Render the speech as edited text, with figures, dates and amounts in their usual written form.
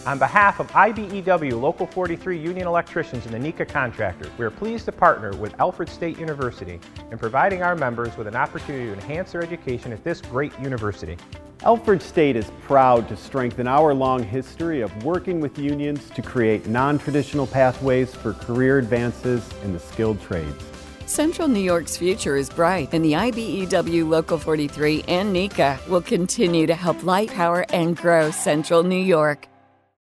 On behalf of IBEW Local 43 Union Electricians and the NECA Contractor, we are pleased to partner with Alfred State University in providing our members with an opportunity to enhance their education at this great university. Alfred State is proud to strengthen our long history of working with unions to create non-traditional pathways for career advances in the skilled trades. Central New York's future is bright, and the IBEW Local 43 and NECA will continue to help light, power, and grow Central New York.